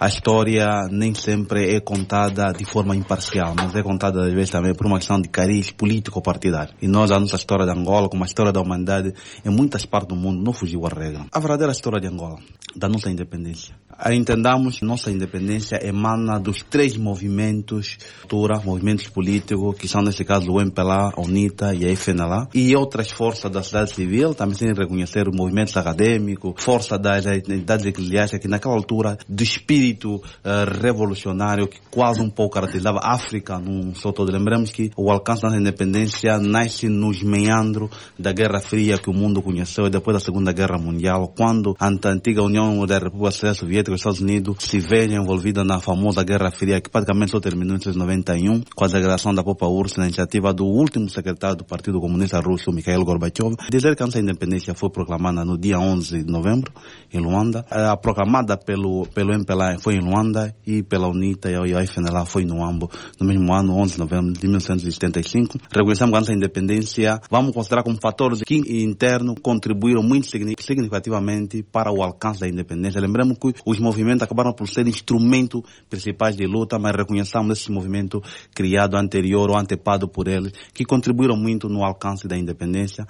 a história nem sempre é contada de forma imparcial, mas é contada às vezes também por uma questão de cariz político-partidário. E nós, a nossa história de Angola, como a história da humanidade, em muitas partes do mundo, não fugiu à regra. A verdadeira história de Angola, da nossa independência. Entendamos, nossa independência emana dos 3 movimentos políticos, que são nesse caso o MPLA, a UNITA e a FNLA, e outras forças da sociedade civil, também sem reconhecer os movimentos acadêmicos, força das entidades eclesiásticas, que naquela altura, do espírito revolucionário, que quase um pouco caracterizava a África num só todo. Lembramos que o alcance da independência nasce nos meandros da Guerra Fria que o mundo conheceu, e depois da Segunda Guerra Mundial, quando a antiga União da República Soviética e os Estados Unidos se veem envolvidos na famosa Guerra Fria, que praticamente só terminou em 1991, com a degradação da própria URSS, na iniciativa do último secretário do Partido Comunista Russo, Mikhail Gorbachev. Dizer que a nossa independência foi proclamada no dia 11 de novembro, em Luanda. A proclamada pelo MPLA foi em Luanda, e pela UNITA e a FNLA foi no Ambo, no mesmo ano, 11 de novembro de 1975. Reconhecemos que a nossa independência, vamos considerar como fatores que internos contribuíram muito significativamente para o alcance da independência. Lembramos que os movimentos acabaram por ser instrumentos principais de luta, mas reconhecemos esse movimento criado anterior ou antepado por eles, que contribuíram muito no alcance da independência.